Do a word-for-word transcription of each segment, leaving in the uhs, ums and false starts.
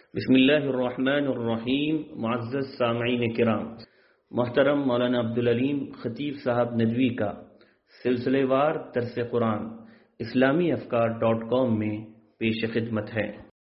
بسم اللہ الرحمن الرحیم. معزز سامعین کرام، محترم مولانا عبدالعلیم خطیب صاحب ندوی کا سلسلے وار درس قرآن اسلامی افکار ڈاٹ کام میں پیش خدمت ہے.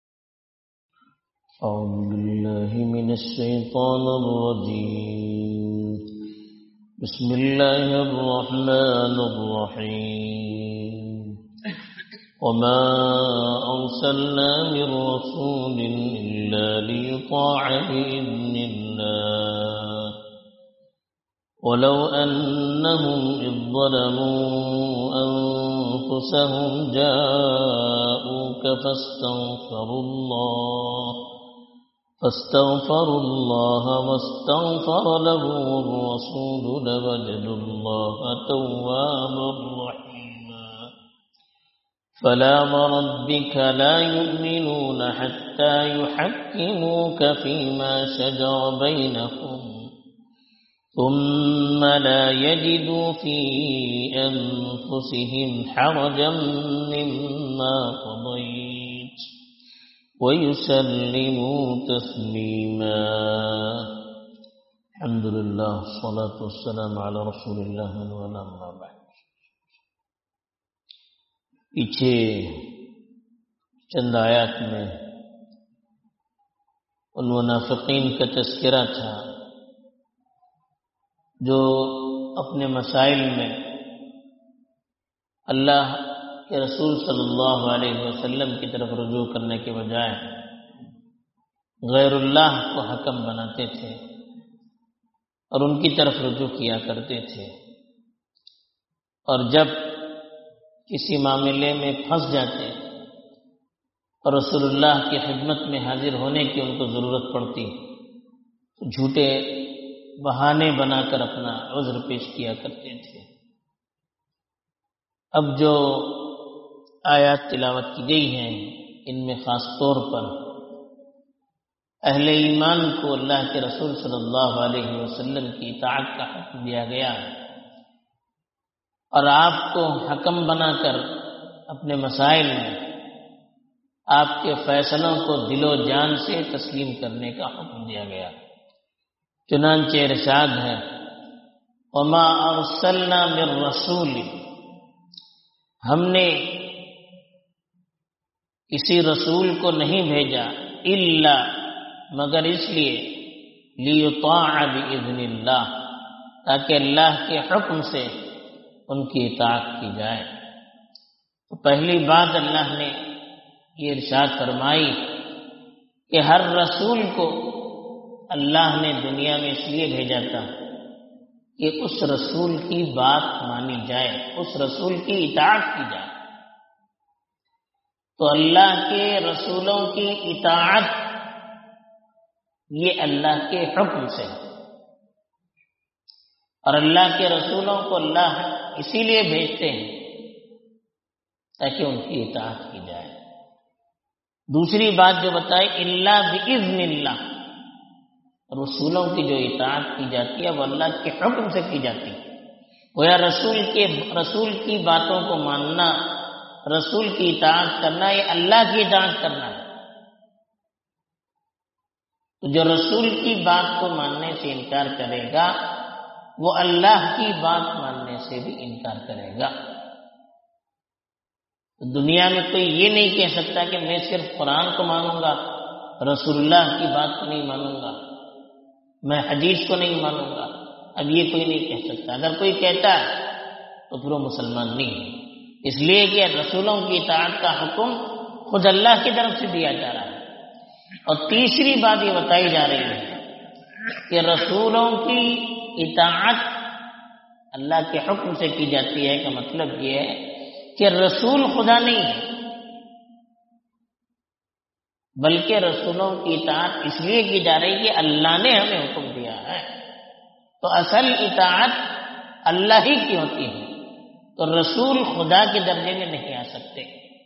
اعوذ باللہ من الشیطان الرجیم. بسم اللہ الرحمن الرحیم. وما أرسلنا من رسول إلا ليطاع بإذن الله ولو أنهم إذ ظلموا أنفسهم جاءوك فاستغفروا الله فاستغفروا الله واستغفر لهم الرسول لوجدوا الله توابا رحيما. فلا وربك لا يؤمنون حتى يحكموك فيما شجر بينهم ثم لا يجدوا في أنفسهم حرجا مما قضيت ويسلموا تسليما. الحمد لله والصلاة والسلام على رسول الله وعلى آله وصحبه. پیچھے چند آیات میں ان منافقین کا تذکرہ تھا جو اپنے مسائل میں اللہ کے رسول صلی اللہ علیہ وسلم کی طرف رجوع کرنے کے بجائے غیر اللہ کو حکم بناتے تھے اور ان کی طرف رجوع کیا کرتے تھے، اور جب کسی معاملے میں پھنس جاتے اور رسول اللہ کی خدمت میں حاضر ہونے کی ان کو ضرورت پڑتی تو جھوٹے بہانے بنا کر اپنا عذر پیش کیا کرتے تھے. اب جو آیات تلاوت کی گئی ہیں ان میں خاص طور پر اہل ایمان کو اللہ کے رسول صلی اللہ علیہ وسلم کی اطاعت کا حکم دیا گیا ہے، اور آپ کو حکم بنا کر اپنے مسائل میں آپ کے فیصلوں کو دل و جان سے تسلیم کرنے کا حکم دیا گیا. چنانچہ ارشاد ہے وما ارسلنا من رسول، ہم نے کسی رسول کو نہیں بھیجا الا مگر اس لیے لیطاع باذن اللہ، تاکہ اللہ کے حکم سے ان کی اطاعت کی جائے. تو پہلی بات اللہ نے یہ ارشاد فرمائی کہ ہر رسول کو اللہ نے دنیا میں اس لیے بھیجا تھا کہ اس رسول کی بات مانی جائے، اس رسول کی اطاعت کی جائے. تو اللہ کے رسولوں کی اطاعت یہ اللہ کے حکم سے، اور اللہ کے رسولوں کو اللہ اسی لیے بھیجتے ہیں تاکہ ان کی اطاعت کی جائے. دوسری بات جو بتائی الا باذن اللہ، رسولوں کی جو اطاعت کی جاتی ہے وہ اللہ کے حکم سے کی جاتی ہے. گویا رسول کے رسول کی باتوں کو ماننا، رسول کی اطاعت کرنا، یہ اللہ کی اطاعت کرنا ہے. تو جو رسول کی بات کو ماننے سے انکار کرے گا وہ اللہ کی بات ماننے سے بھی انکار کرے گا. دنیا میں کوئی یہ نہیں کہہ سکتا کہ میں صرف قرآن کو مانوں گا، رسول اللہ کی بات کو نہیں مانوں گا، میں حدیث کو نہیں مانوں گا. اب یہ کوئی نہیں کہہ سکتا. اگر کوئی کہتا ہے تو پھر وہ مسلمان نہیں ہے، اس لیے کہ رسولوں کی اطاعت کا حکم خود اللہ کی طرف سے دیا جا رہا ہے. اور تیسری بات یہ بتائی جا رہی ہے کہ رسولوں کی اطاعت اللہ کے حکم سے کی جاتی ہے کا مطلب یہ ہے کہ رسول خدا نہیں ہے، بلکہ رسولوں کی اطاعت اس لیے کی جا رہی ہے کہ اللہ نے ہمیں حکم دیا ہے. تو اصل اطاعت اللہ ہی کی ہوتی ہے، تو رسول خدا کے درجے میں نہیں آ سکتے.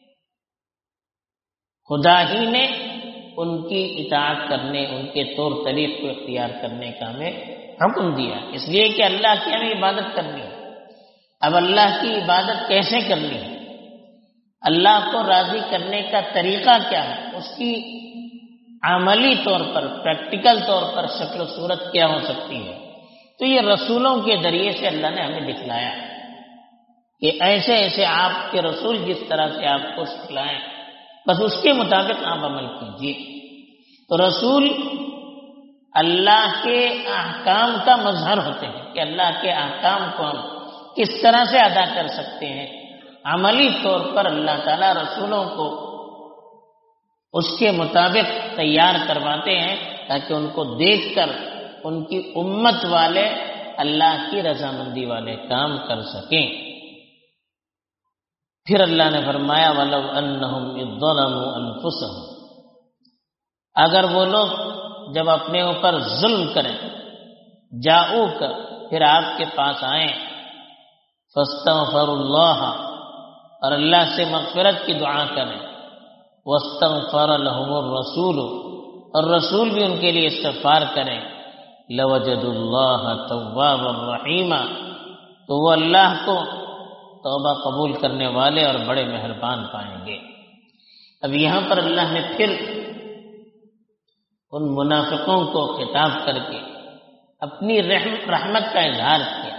خدا ہی نے ان کی اطاعت کرنے، ان کے طور طریق کو اختیار کرنے کا ہمیں حکم دیا، اس لیے کہ اللہ کی ہمیں عبادت کرنی ہے. اب اللہ کی عبادت کیسے کرنی ہے، اللہ کو راضی کرنے کا طریقہ کیا ہے، اس کی عملی طور پر، پریکٹیکل طور پر شکل و صورت کیا ہو سکتی ہے، تو یہ رسولوں کے ذریعے سے اللہ نے ہمیں دکھلایا کہ ایسے ایسے آپ کے رسول جس طرح سے آپ کو سکھلائیں، بس اس کے مطابق آپ عمل کیجیے۔ تو رسول اللہ کے احکام کا مظہر ہوتے ہیں کہ اللہ کے احکام کو ہم کس طرح سے ادا کر سکتے ہیں۔ عملی طور پر اللہ تعالیٰ رسولوں کو اس کے مطابق تیار کرواتے ہیں تاکہ ان کو دیکھ کر ان کی امت والے اللہ کی رضامندی والے کام کر سکیں۔ پھر اللہ نے فرمایا وَلَوْ أَنَّهُمْ إِذْ ظَلَمُوا أَنفُسَهُمْ، اگر وہ لوگ جب اپنے اوپر ظلم کریں، جاؤک، پھر آپ کے پاس آئیں، فَاسْتَغْفَرُوا اللَّهَ، اور اللہ سے مغفرت کی دعا کریں، وَاسْتَغْفَرَ لَهُمُ الرَّسُولُ، اور رسول بھی ان کے لیے استغفار کریں، لَوَجَدُوا اللَّهَ تَوَّابًا رَحِيمًا، تو وہ اللہ کو توبہ قبول کرنے والے اور بڑے مہربان پائیں گے۔ اب یہاں پر اللہ نے پھر ان منافقوں کو خطاب کر کے اپنی رحم رحمت کا اظہار کیا،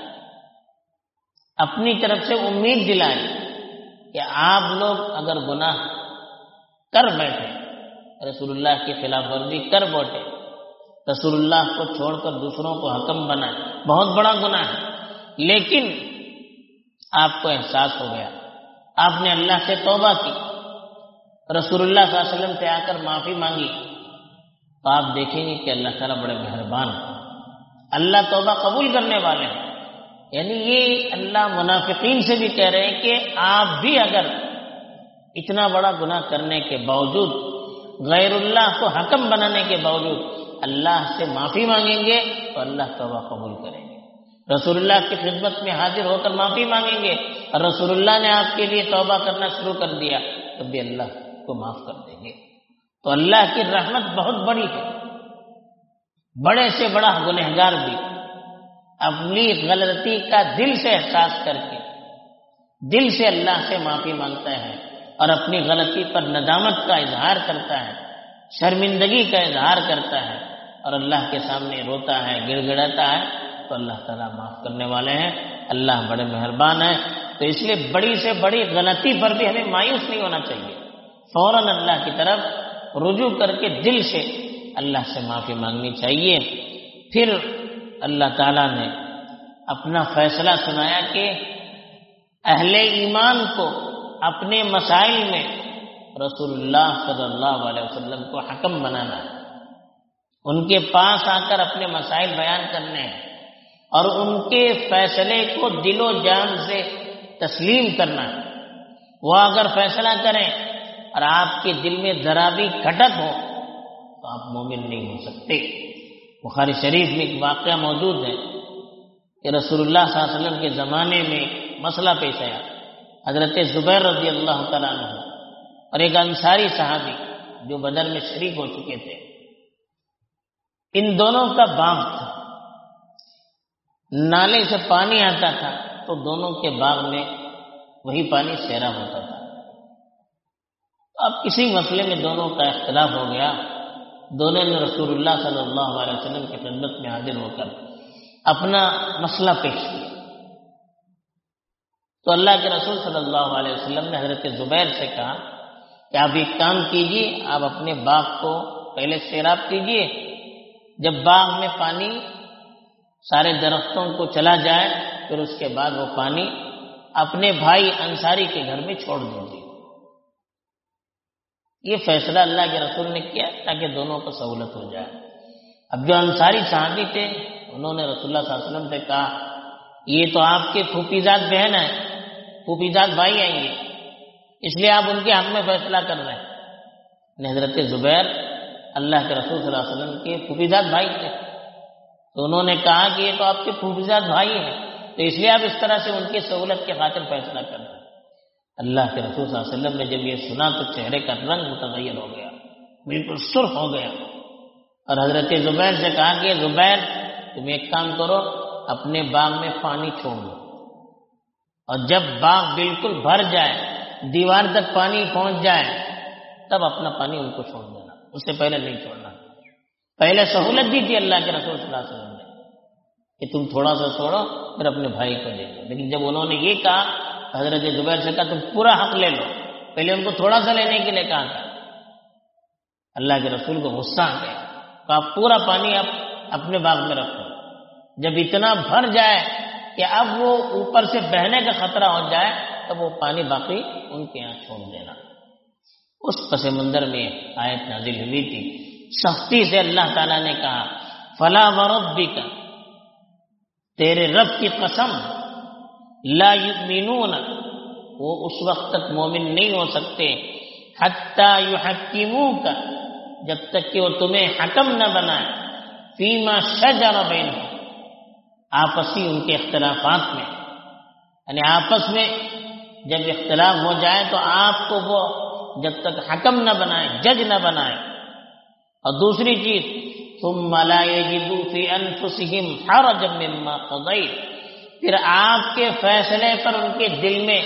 اپنی طرف سے امید دلائی کہ آپ لوگ اگر گناہ کر بیٹھے، رسول اللہ کی خلاف ورزی کر بیٹھے، رسول اللہ کو چھوڑ کر دوسروں کو حکم بنائے، بہت بڑا گناہ ہے، لیکن آپ کو احساس ہو گیا، آپ نے اللہ سے توبہ کی، رسول اللہ صلی اللہ علیہ وسلم سے آ کر معافی مانگی، تو آپ دیکھیں گے کہ اللہ تعالیٰ بڑے مہربان ہیں، اللہ توبہ قبول کرنے والے ہیں۔ یعنی یہ اللہ منافقین سے بھی کہہ رہے ہیں کہ آپ بھی اگر اتنا بڑا گناہ کرنے کے باوجود، غیر اللہ کو حکم بنانے کے باوجود اللہ سے معافی مانگیں گے تو اللہ توبہ قبول کریں گے، رسول اللہ کی خدمت میں حاضر ہو کر معافی مانگیں گے، اور رسول اللہ نے آپ کے لیے توبہ کرنا شروع کر دیا تب بھی اللہ کو معاف کر دیں گے۔ تو اللہ کی رحمت بہت بڑی ہے، بڑے سے بڑا گنہگار بھی اپنی غلطی کا دل سے احساس کر کے دل سے اللہ سے معافی مانگتا ہے اور اپنی غلطی پر ندامت کا اظہار کرتا ہے، شرمندگی کا اظہار کرتا ہے اور اللہ کے سامنے روتا ہے، گڑ گڑاتا ہے، تو اللہ تعالیٰ معاف کرنے والے ہیں، اللہ بڑے مہربان ہیں۔ تو اس لیے بڑی سے بڑی غلطی پر بھی ہمیں مایوس نہیں ہونا چاہیے، فوراً اللہ کی طرف رجوع کر کے دل سے اللہ سے معافی مانگنی چاہیے۔ پھر اللہ تعالیٰ نے اپنا فیصلہ سنایا کہ اہل ایمان کو اپنے مسائل میں رسول اللہ صلی اللہ علیہ وسلم کو حکم بنانا ہے، ان کے پاس آ کر اپنے مسائل بیان کرنے ہیں اور ان کے فیصلے کو دل و جان سے تسلیم کرنا ہے۔ وہ اگر فیصلہ کریں اور آپ کے دل میں ذرا بھی کھٹک ہو تو آپ مومن نہیں ہو سکتے۔ بخاری شریف میں ایک واقعہ موجود ہے کہ رسول اللہ صلی اللہ علیہ وسلم کے زمانے میں ایک مسئلہ پیش آیا، حضرت زبیر رضی اللہ تعالیٰ عنہ اور ایک انصاری صحابی جو بدر میں شریک ہو چکے تھے، ان دونوں کا باغ تھا، نالے سے پانی آتا تھا تو دونوں کے باغ میں وہی پانی سیراب ہوتا تھا۔ اب کسی مسئلے میں دونوں کا اختلاف ہو گیا، دونوں نے رسول اللہ صلی اللہ علیہ وسلم کی خدمت میں حاضر ہو کر اپنا مسئلہ پیش کیا۔ تو اللہ کے رسول صلی اللہ علیہ وسلم نے حضرت زبیر سے کہا کہ آپ ایک کام کیجیے، آپ اپنے باغ کو پہلے سیراب کیجیے، جب باغ میں پانی سارے درختوں کو چلا جائے پھر اس کے بعد وہ پانی اپنے بھائی انصاری کے گھر میں چھوڑ دیجیے۔ یہ فیصلہ اللہ کے رسول نے کیا تاکہ دونوں کو سہولت ہو جائے۔ اب جو انصاری صحابی تھے انہوں نے رسول اللہ صلی اللہ علیہ وسلم سے کہا یہ تو آپ کے پھوپھیزاد بہن ہیں، پھوپھیزاد بھائی ہیں یہ، اس لیے آپ ان کے حق میں فیصلہ کر رہے ہیں۔ حضرت زبیر اللہ کے رسول صلی اللہ علیہ وسلم کے پھوپھیزاد بھائی تھے، تو انہوں نے کہا کہ یہ تو آپ کے پھوپھیزاد بھائی ہیں، تو اس لیے آپ اس طرح سے ان کی سہولت کی خاطر فیصلہ کر رہے ہیں۔ اللہ کے رسول صلی اللہ علیہ وسلم نے جب یہ سنا تو چہرے کا رنگ متغیر ہو گیا، بالکل سرخ ہو گیا، اور حضرت زبیر سے کہا کہ زبیر تم ایک کام کرو، اپنے باغ میں پانی چھوڑ دو، اور جب باغ بالکل بھر جائے، دیوار تک پانی پہنچ جائے، تب اپنا پانی ان کو چھوڑ دینا۔ اس سے پہلے نہیں چھوڑنا. پہلے سہولت دی تھی اللہ کے رسول صلی اللہ علیہ وسلم نے کہ تم تھوڑا سا چھوڑو پھر اپنے بھائی کو دے دو، لیکن جب انہوں نے یہ کہا حضرت زبیر سے کہا تم پورا حق لے لو، پہلے ان کو تھوڑا سا لینے کے لیے کہا تھا. اللہ کے رسول کو غصہ آ گیا کہ آپ پورا پانی آپ اپنے باغ میں رکھو. جب اتنا بھر جائے کہ اب وہ اوپر سے بہنے کا خطرہ ہو جائے تب وہ پانی باقی ان کے یہاں چھوڑ دینا. اس پس منظر میں آیت نازل ہوئی تھی. سختی سے اللہ تعالیٰ نے کہا فلا وربک، تیرے رب کی قسم، لا یؤمنون، وہ اس وقت تک مومن نہیں ہو سکتے، حتی یحکموک، جب تک کہ وہ تمہیں حکم نہ بنائے، فیما شجر بینہم، آپسی ان کے اختلافات میں، یعنی آپس میں جب اختلاف ہو جائے تو آپ کو وہ جب تک حکم نہ بنائے، جج نہ بنائے. اور دوسری چیز ثم لا یجدوا فی انفسہم حرجا مما قضیت، پھر آپ کے فیصلے پر ان کے دل میں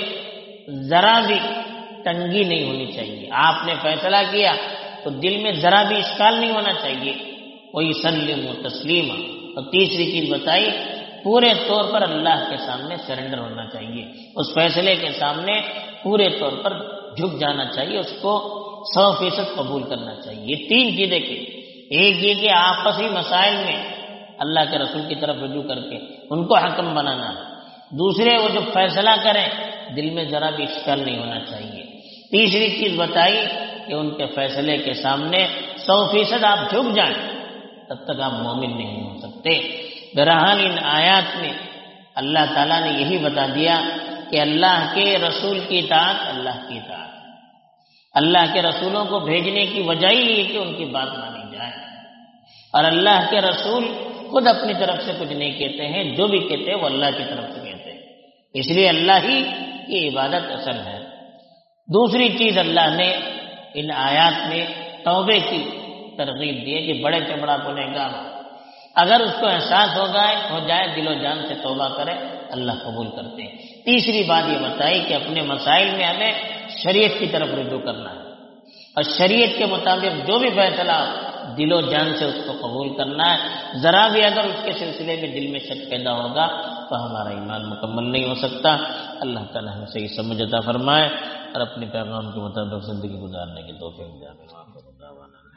ذرا بھی تنگی نہیں ہونی چاہیے. آپ نے فیصلہ کیا تو دل میں ذرا بھی اشکال نہیں ہونا چاہیے. وَيُسَلِّمُوا تَسْلِيمًا. اور تیسری چیز بتائی پورے طور پر اللہ کے سامنے سرنڈر ہونا چاہیے، اس فیصلے کے سامنے پورے طور پر جھک جانا چاہیے، اس کو سو فیصد قبول کرنا چاہیے. یہ تین چیزیں کہ ایک یہ کہ آپسی مسائل میں اللہ کے رسول کی طرف رجوع کر کے ان کو حکم بنانا، دوسرے وہ جو فیصلہ کریں دل میں ذرا بھی اشکال نہیں ہونا چاہیے. تیسری چیز بتائی کہ ان کے فیصلے کے سامنے سو فیصد آپ جھک جائیں، تب تک آپ مومن نہیں ہو سکتے. بہرحال ان آیات میں اللہ تعالیٰ نے یہی بتا دیا کہ اللہ کے رسول کی اطاعت اللہ کی اطاعت، اللہ کے رسولوں کو بھیجنے کی وجہ ہی یہ کہ ان کی بات مانی جائے. اور اللہ کے رسول خود اپنی طرف سے کچھ نہیں کہتے ہیں، جو بھی کہتے ہیں وہ اللہ کی طرف سے کہتے ہیں، اس لیے اللہ ہی کی عبادت اصل ہے. دوسری چیز اللہ نے ان آیات میں توبے کی ترغیب دی ہے کہ بڑے سے بڑا گنہگار ہو، اگر اس کو احساس ہو گئے ہو جائے دل و جان سے توبہ کرے اللہ قبول کرتے ہیں. تیسری بات یہ بتائی کہ اپنے مسائل میں ہمیں شریعت کی طرف رجوع کرنا ہے اور شریعت کے مطابق جو بھی فیصلہ دل و جان سے اس کو قبول کرنا ہے. ذرا بھی اگر اس کے سلسلے میں دل میں شک پیدا ہوگا تو ہمارا ایمان مکمل نہیں ہو سکتا. اللہ تعالیٰ ہمیں صحیح سمجھ عطا فرمائے اور اپنے پیغام کے مطابق زندگی گزارنے کی توفیق دے.